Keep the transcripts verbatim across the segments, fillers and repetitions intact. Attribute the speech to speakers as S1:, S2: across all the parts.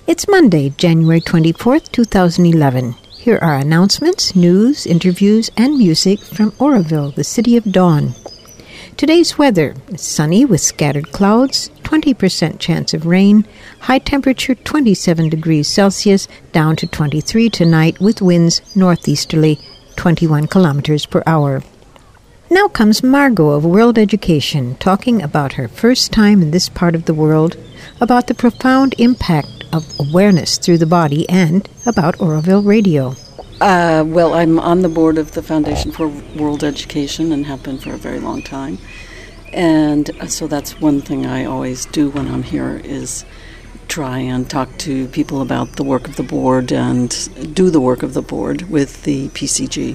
S1: It's Monday, January twenty-fourth, twenty eleven. Here are announcements, news, interviews, and music from Oroville, the city of dawn. Today's weather is sunny with scattered clouds, twenty percent chance of rain, high temperature twenty-seven degrees Celsius, down to twenty-three tonight with winds northeasterly, twenty-one kilometers per hour. Now comes Margot of World Education, talking about her first time in this part of the world, about the profound impact of awareness through the body, and about Oroville Radio.
S2: Uh, well, I'm on the board of the Foundation for World Education and have been for a very long time. And so that's one thing I always do when I'm here is try and talk to people about the work of the board and do the work of the board with the P C G.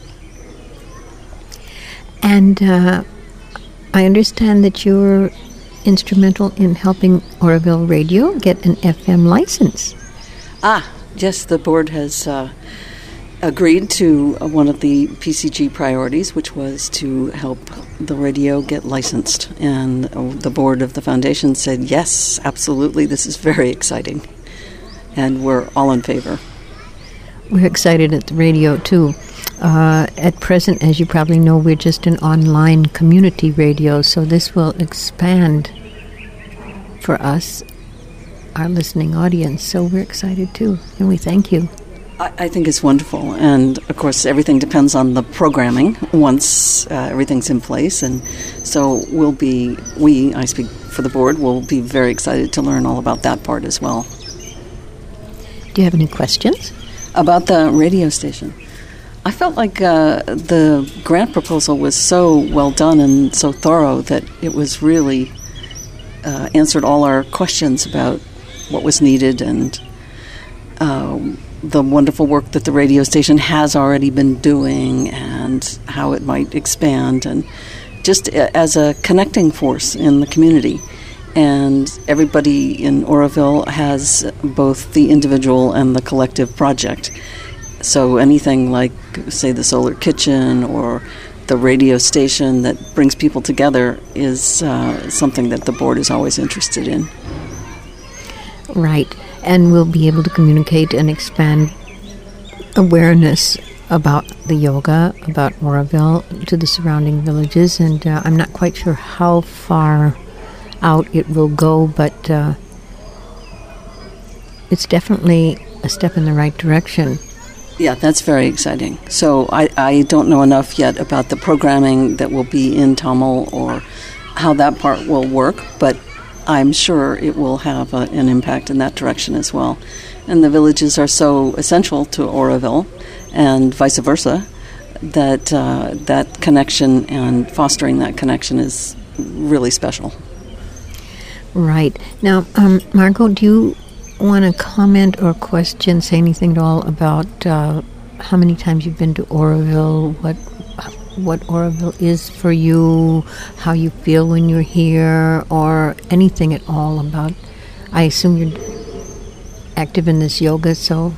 S1: And uh, I understand that you're instrumental in helping Oroville Radio get an F M license.
S2: Ah, yes, the board has uh, agreed to uh, one of the P C G priorities, which was to help the radio get licensed. And uh, the board of the foundation said, yes, absolutely, this is very exciting. And we're all in favor.
S1: We're excited at the radio, too. Uh, at present, as you probably know, we're just an online community radio, so this will expand for us, our listening audience. So we're excited, too, and we thank you.
S2: I, I think it's wonderful, and of course, everything depends on the programming once uh, everything's in place, and so we'll be, we, I speak for the board, will be very excited to learn all about that part as well.
S1: Do you have any questions?
S2: About the radio station. I felt like uh, the grant proposal was so well done and so thorough that it was really uh, answered all our questions about what was needed and um, the wonderful work that the radio station has already been doing and how it might expand, and just as a connecting force in the community. And everybody in Oroville has both the individual and the collective project. So anything like, say, the solar kitchen or the radio station that brings people together is uh, something that the board is always interested in.
S1: Right. And we'll be able to communicate and expand awareness about the yoga, about Oroville, to the surrounding villages. And uh, I'm not quite sure how far out it will go, but uh, it's definitely a step in the right direction.
S2: Yeah, that's very exciting. So I, I don't know enough yet about the programming that will be in Tamil or how that part will work, but I'm sure it will have a, an impact in that direction as well. And the villages are so essential to Oroville and vice versa that uh, that connection and fostering that connection is really special.
S1: Right. Now, um, Margot, do you want to comment or question, say anything at all about uh, how many times you've been to Oroville, what what Oroville is for you, how you feel when you're here, or anything at all about, I assume you're active in this yoga, so...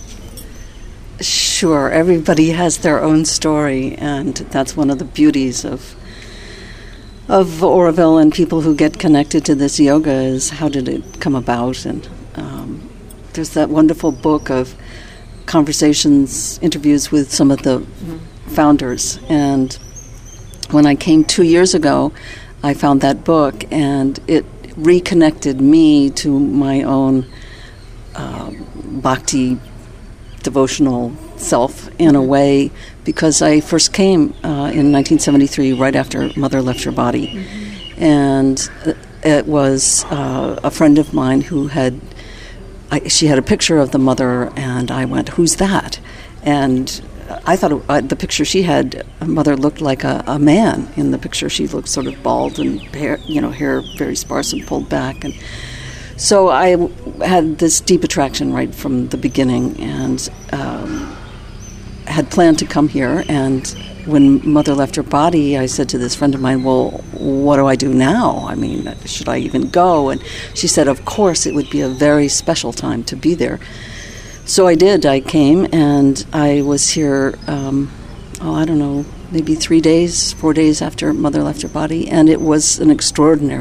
S2: Sure, everybody has their own story, and that's one of the beauties of of Oroville and people who get connected to this yoga is how did it come about. And um, there's that wonderful book of conversations, interviews with some of the mm-hmm. founders. And when I came two years ago, I found that book, and it reconnected me to my own uh, bhakti devotional self in a way, because I first came uh, in nineteen seventy-three, right after Mother left her body. Mm-hmm. And it was uh, a friend of mine who had, I, she had a picture of the mother, and I went, who's that? And I thought it, uh, the picture she had, Mother looked like a, a man. In the picture, she looked sort of bald and hair, you know, hair very sparse and pulled back. And so I had this deep attraction right from the beginning, and um, had planned to come here. And when Mother left her body, I said to this friend of mine, well, what do I do now? I mean, should I even go? And she said, of course, it would be a very special time to be there. So I did. I came, and I was here, um, oh, I don't know, maybe three days, four days after Mother left her body, and it was an extraordinary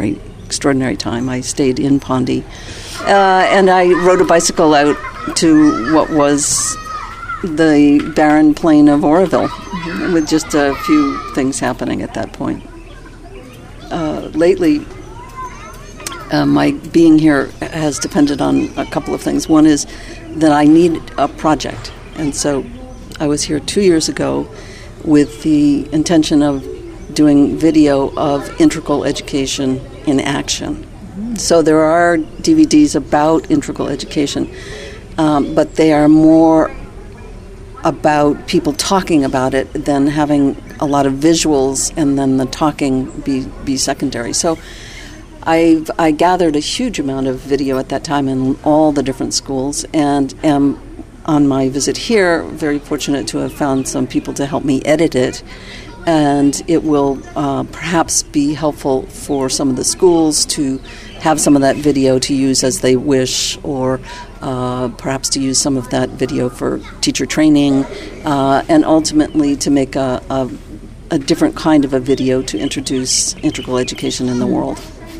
S2: extraordinary time. I stayed in Pondy, uh, and I rode a bicycle out to what was the barren plain of Oroville, mm-hmm. with just a few things happening at that point. Uh, lately, uh, my being here has depended on a couple of things. One is that I need a project, and so I was here two years ago with the intention of doing video of integral education in action. Mm-hmm. So there are D V Ds about integral education, um, but they are more about people talking about it than having a lot of visuals and then the talking be, be secondary. So I've, I gathered a huge amount of video at that time in all the different schools, and am on my visit here very fortunate to have found some people to help me edit it, and it will uh, perhaps be helpful for some of the schools to have some of that video to use as they wish, or uh, perhaps to use some of that video for teacher training, uh, and ultimately to make a, a, a different kind of a video to introduce integral education in the world.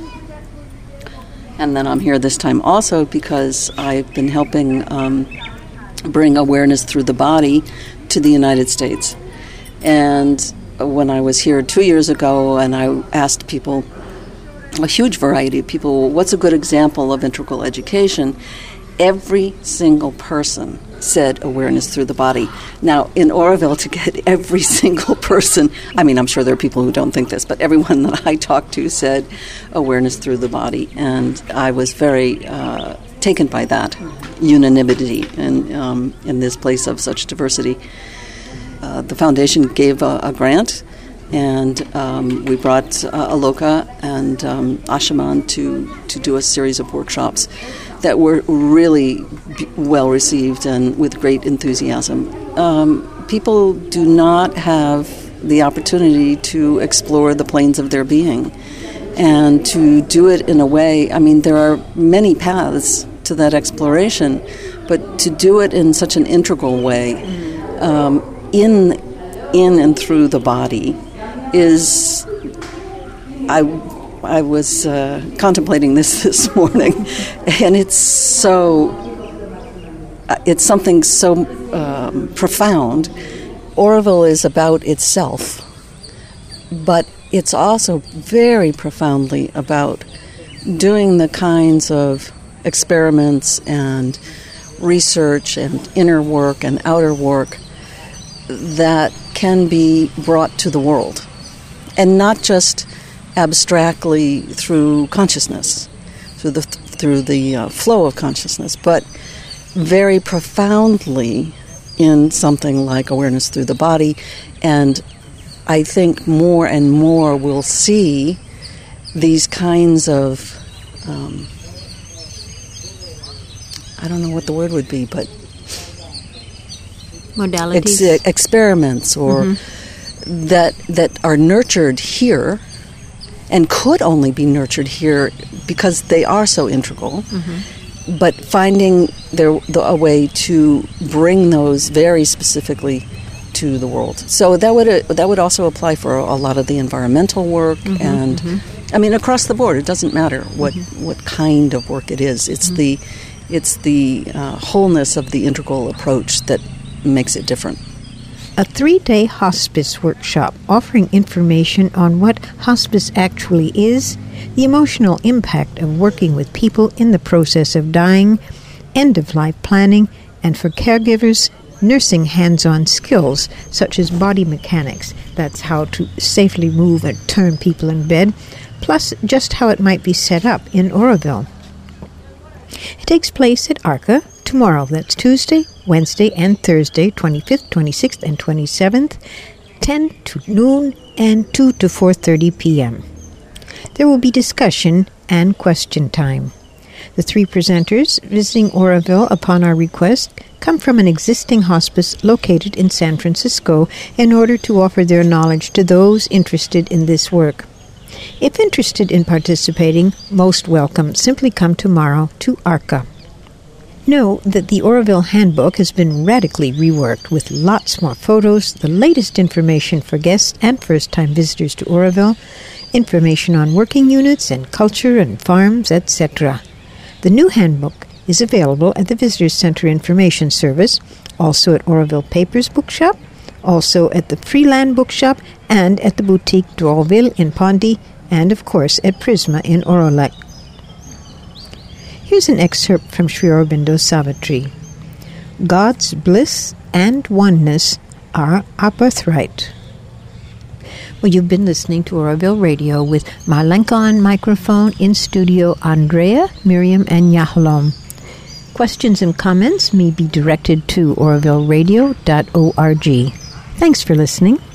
S2: And then I'm here this time also because I've been helping um, bring awareness through the body to the United States. And when I was here two years ago and I asked people, a huge variety of people, what's a good example of integral education? Every single person said awareness through the body. Now, in Oroville, to get every single person, I mean, I'm sure there are people who don't think this, but everyone that I talked to said awareness through the body. And I was very uh, taken by that unanimity in, um, in this place of such diversity. Uh, the foundation gave a, a grant, and um, we brought uh, Aloka and um, Ashaman to, to do a series of workshops that were really b- well received and with great enthusiasm. Um, people do not have the opportunity to explore the planes of their being, and to do it in a way, I mean, there are many paths to that exploration, but to do it in such an integral way, um, in in and through the body, is, I I was uh, contemplating this this morning, and it's so, it's something so um, profound. Oroville is about itself, but it's also very profoundly about doing the kinds of experiments and research and inner work and outer work that can be brought to the world, and not just abstractly through consciousness, through the through the uh, flow of consciousness, but very profoundly in something like awareness through the body. And I think more and more we'll see these kinds of um, I don't know what the word would be, but
S1: modalities,
S2: ex- experiments, or mm-hmm. that that are nurtured here, and could only be nurtured here because they are so integral. Mm-hmm. But finding there the, a way to bring those very specifically to the world. So that would uh, that would also apply for a, a lot of the environmental work, mm-hmm, and mm-hmm. I mean across the board. It doesn't matter what mm-hmm. what kind of work it is. It's mm-hmm. the it's the uh, wholeness of the integral approach that makes it different.
S1: A three-day hospice workshop offering information on what hospice actually is, the emotional impact of working with people in the process of dying, end-of-life planning, and for caregivers, nursing hands-on skills such as body mechanics, that's how to safely move and turn people in bed, plus just how it might be set up in Oroville. It takes place at ARCA tomorrow. That's Tuesday, Wednesday, and Thursday, twenty-fifth, twenty-sixth, and twenty-seventh, ten to noon and two to four thirty p.m. There will be discussion and question time. The three presenters visiting Oroville upon our request come from an existing hospice located in San Francisco in order to offer their knowledge to those interested in this work. If interested in participating, most welcome. Simply come tomorrow to ARCA. Know that the Oroville Handbook has been radically reworked with lots more photos, the latest information for guests and first-time visitors to Oroville, information on working units and culture and farms, et cetera. The new handbook is available at the Visitors Center Information Service, also at Oroville Papers Bookshop, also at the Freeland Bookshop, and at the Boutique Drollville in Pondy, and of course at Prisma in Orolek. Here's an excerpt from Sri Aurobindo Savitri. God's bliss and oneness are our birthright. Well, you've been listening to Oroville Radio with Marlenka on microphone, in studio Andrea, Miriam, and Yahalom. Questions and comments may be directed to oroville radio dot org. Thanks for listening.